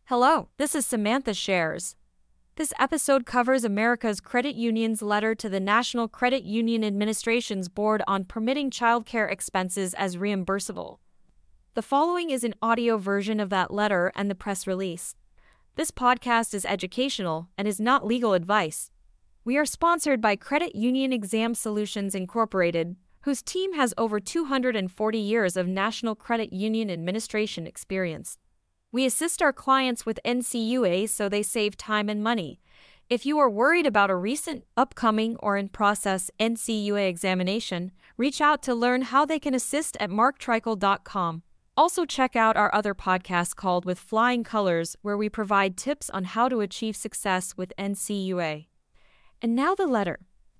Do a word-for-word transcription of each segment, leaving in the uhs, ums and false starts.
Hello, this is Samantha Shares. This episode covers America's credit union's letter to the National Credit Union Administration's Board on permitting childcare expenses as reimbursable. The following is an audio version of that letter and the press release. This podcast is educational and is not legal advice. We are sponsored by Credit Union Exam Solutions Incorporated, whose team has over two hundred forty years of National Credit Union Administration experience. We assist our clients with N C U A so they save time and money. If you are worried about a recent, upcoming, or in-process N C U A examination, reach out to learn how they can assist at mark trickle dot com. Also check out our other podcast called With Flying Colors, where we provide tips on how to achieve success with N C U A. And now the letter.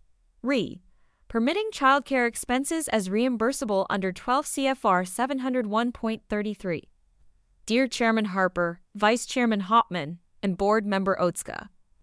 Re. Permitting childcare expenses as reimbursable under twelve C F R seven oh one point thirty-three. Dear Chairman Harper, Vice Chairman Hopman, and Board Member Otska.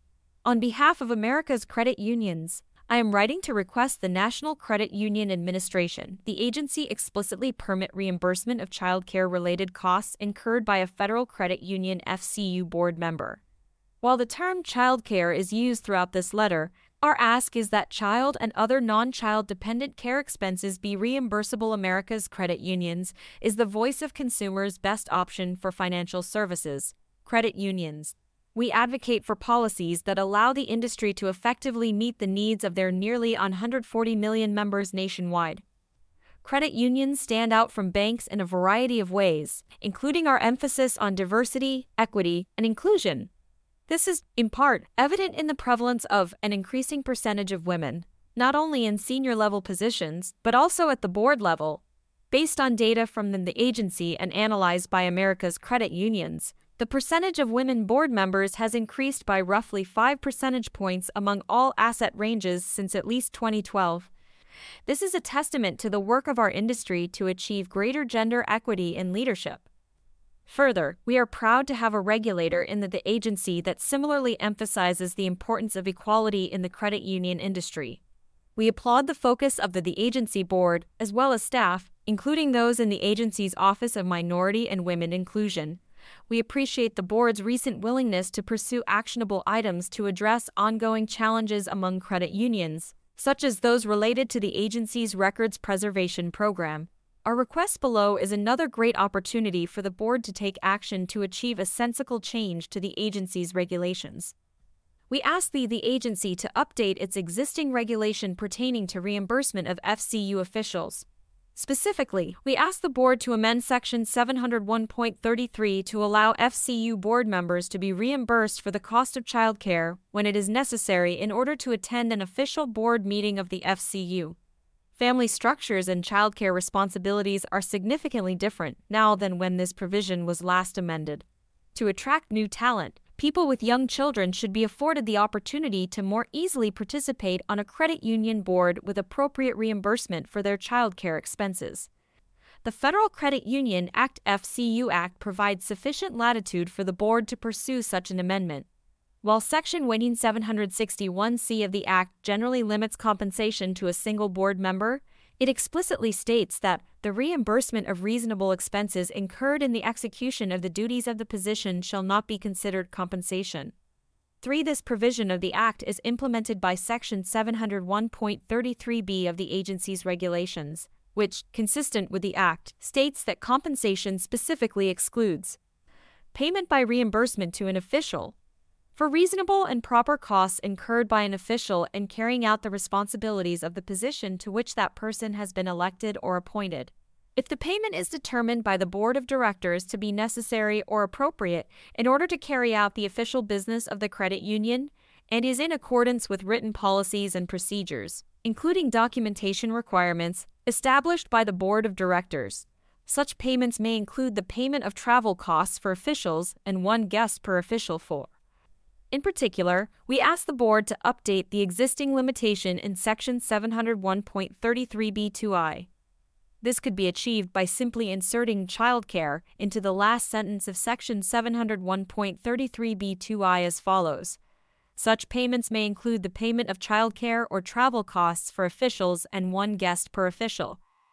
On behalf of America's credit unions, I am writing to request the National Credit Union Administration, the agency, explicitly permit reimbursement of childcare-related costs incurred by a federal credit union F C U board member. While the term childcare is used throughout this letter, our ask is that child and other non-child dependent care expenses be reimbursable. America's credit unions is the voice of consumers' best option for financial services. Credit unions. We advocate for policies that allow the industry to effectively meet the needs of their nearly one hundred forty million members nationwide. Credit unions stand out from banks in a variety of ways, including our emphasis on diversity, equity, and inclusion. This is, in part, evident in the prevalence of an increasing percentage of women, not only in senior-level positions, but also at the board level. Based on data from the agency and analyzed by America's credit unions, the percentage of women board members has increased by roughly five percentage points among all asset ranges since at least twenty twelve. This is a testament to the work of our industry to achieve greater gender equity in leadership. Further, we are proud to have a regulator in the, the agency that similarly emphasizes the importance of equality in the credit union industry. We applaud the focus of the, the agency board, as well as staff, including those in the agency's Office of Minority and Women Inclusion. We appreciate the board's recent willingness to pursue actionable items to address ongoing challenges among credit unions, such as those related to the agency's records preservation program. Our request below is another great opportunity for the board to take action to achieve a sensible change to the agency's regulations. We ask the, the agency to update its existing regulation pertaining to reimbursement of F C U officials. Specifically, we ask the board to amend Section seven oh one point thirty-three to allow F C U board members to be reimbursed for the cost of childcare when it is necessary in order to attend an official board meeting of the F C U. Family structures and childcare responsibilities are significantly different now than when this provision was last amended. To attract new talent, people with young children should be afforded the opportunity to more easily participate on a credit union board with appropriate reimbursement for their childcare expenses. The Federal Credit Union Act F C U Act provides sufficient latitude for the board to pursue such an amendment. While Section seven sixty-one C of the Act generally limits compensation to a single board member, it explicitly states that the reimbursement of reasonable expenses incurred in the execution of the duties of the position shall not be considered compensation. three This provision of the Act is implemented by Section seven oh one point thirty-three B of the agency's regulations, which, consistent with the Act, states that compensation specifically excludes payment by reimbursement to an official for reasonable and proper costs incurred by an official in carrying out the responsibilities of the position to which that person has been elected or appointed. If the payment is determined by the board of directors to be necessary or appropriate in order to carry out the official business of the credit union and is in accordance with written policies and procedures, including documentation requirements established by the board of directors, such payments may include the payment of travel costs for officials and one guest per official for. In particular, we ask the board to update the existing limitation in Section seven oh one point thirty-three B two I. This could be achieved by simply inserting childcare into the last sentence of Section seven oh one point thirty-three B two I as follows. Such payments may include the payment of childcare or travel costs for officials and one guest per official.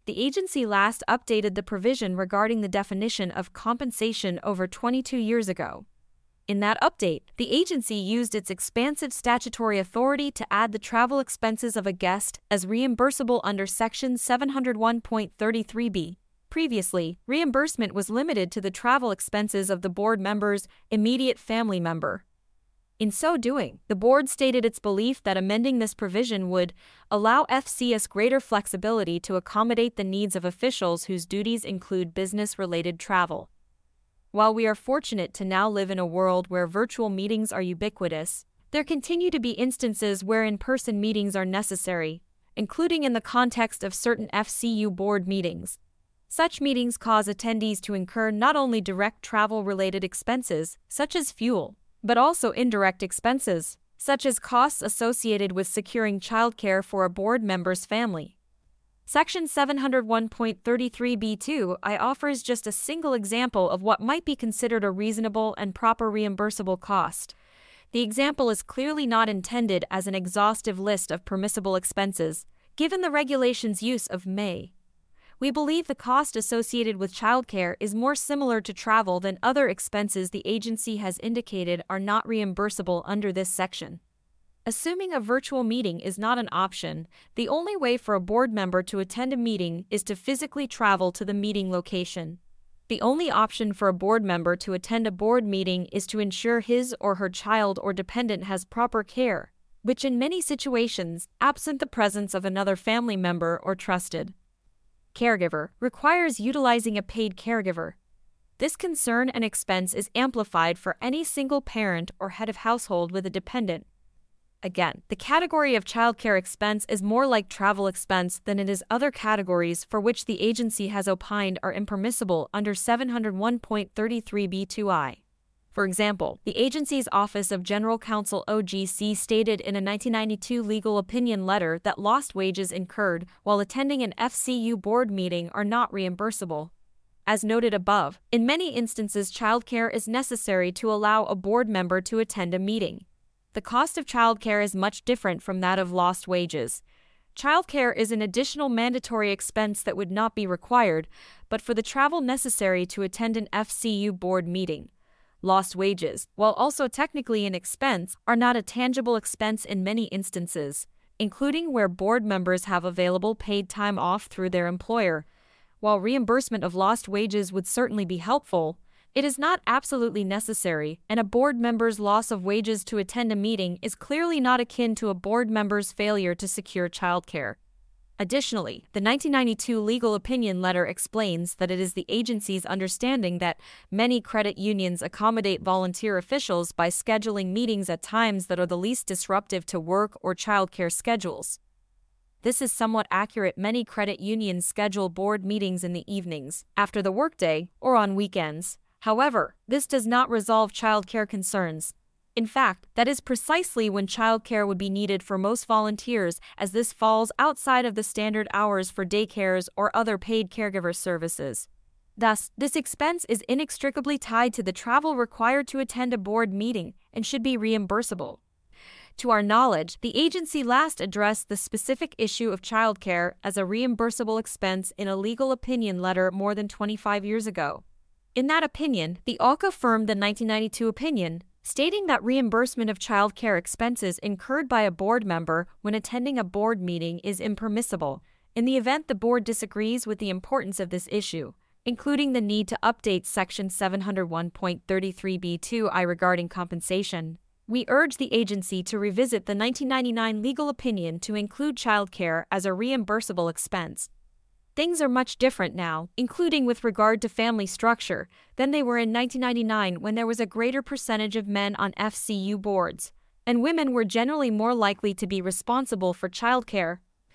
The agency last updated the provision regarding the definition of compensation over twenty-two years ago. In that update, the agency used its expansive statutory authority to add the travel expenses of a guest as reimbursable under Section seven hundred one point thirty-three B. Previously, reimbursement was limited to the travel expenses of the board member's immediate family member. In so doing, the board stated its belief that amending this provision would allow F C S greater flexibility to accommodate the needs of officials whose duties include business-related travel. While we are fortunate to now live in a world where virtual meetings are ubiquitous, there continue to be instances where in-person meetings are necessary, including in the context of certain F C U board meetings. Such meetings cause attendees to incur not only direct travel-related expenses, such as fuel, but also indirect expenses, such as costs associated with securing childcare for a board member's family. Section seven hundred one point thirty-three B two I offers just a single example of what might be considered a reasonable and proper reimbursable cost. The example is clearly not intended as an exhaustive list of permissible expenses, given the regulation's use of may. We believe the cost associated with childcare is more similar to travel than other expenses the agency has indicated are not reimbursable under this section. Assuming a virtual meeting is not an option, the only way for a board member to attend a meeting is to physically travel to the meeting location. The only option for a board member to attend a board meeting is to ensure his or her child or dependent has proper care, which in many situations, absent the presence of another family member or trusted caregiver, requires utilizing a paid caregiver. This concern and expense is amplified for any single parent or head of household with a dependent. Again, the category of childcare expense is more like travel expense than it is other categories for which the agency has opined are impermissible under seven hundred one point thirty-three B two I. For example, the agency's Office of General Counsel O G C stated in a nineteen ninety-two legal opinion letter that lost wages incurred while attending an F C U board meeting are not reimbursable. As noted above, in many instances childcare is necessary to allow a board member to attend a meeting. The cost of childcare is much different from that of lost wages. Childcare is an additional mandatory expense that would not be required, but for the travel necessary to attend an F C U board meeting. Lost wages, while also technically an expense, are not a tangible expense in many instances, including where board members have available paid time off through their employer. While reimbursement of lost wages would certainly be helpful, it is not absolutely necessary, and a board member's loss of wages to attend a meeting is clearly not akin to a board member's failure to secure childcare. Additionally, the nineteen ninety-two legal opinion letter explains that it is the agency's understanding that many credit unions accommodate volunteer officials by scheduling meetings at times that are the least disruptive to work or childcare schedules. This is somewhat accurate. Many credit unions schedule board meetings in the evenings, after the workday, or on weekends. However, this does not resolve childcare concerns. In fact, that is precisely when childcare would be needed for most volunteers, as this falls outside of the standard hours for daycares or other paid caregiver services. Thus, this expense is inextricably tied to the travel required to attend a board meeting and should be reimbursable. To our knowledge, the agency last addressed the specific issue of childcare as a reimbursable expense in a legal opinion letter more than twenty-five years ago. In that opinion, the O C A affirmed the nineteen ninety-two opinion, stating that reimbursement of child care expenses incurred by a board member when attending a board meeting is impermissible, in the event the board disagrees with the importance of this issue, including the need to update Section seven hundred one point thirty-three B two I regarding compensation. We urge the agency to revisit the nineteen ninety-nine legal opinion to include childcare as a reimbursable expense. Things are much different now, including with regard to family structure, than they were in nineteen ninety-nine when there was a greater percentage of men on F C U boards, and women were generally more likely to be responsible for childcare.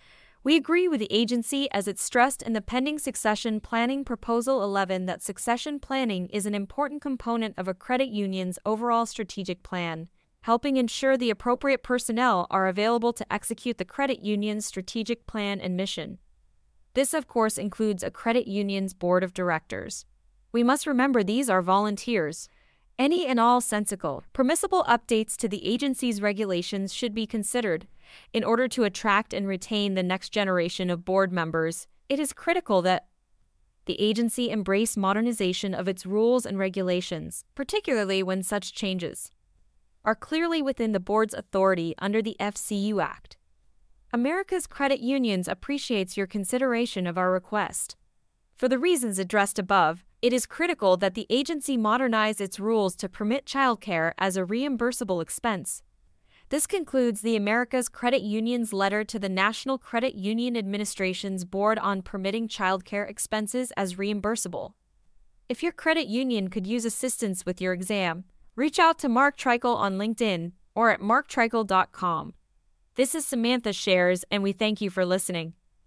We agree with the agency as it stressed in the pending Succession Planning Proposal eleven that succession planning is an important component of a credit union's overall strategic plan, helping ensure the appropriate personnel are available to execute the credit union's strategic plan and mission. This, of course, includes a credit union's board of directors. We must remember these are volunteers. Any and all sensible, permissible updates to the agency's regulations should be considered in order to attract and retain the next generation of board members, It is critical that the agency embrace modernization of its rules and regulations, particularly when such changes are clearly within the board's authority under the F C U Act. America's Credit Unions appreciates your consideration of our request. For the reasons addressed above, it is critical that the agency modernize its rules to permit childcare as a reimbursable expense. This concludes the America's Credit Union's letter to the National Credit Union Administration's Board on permitting childcare expenses as reimbursable. If your credit union could use assistance with your exam, reach out to Mark Treichel on LinkedIn or at mark treichel dot com. This is Samantha Shares, and we thank you for listening.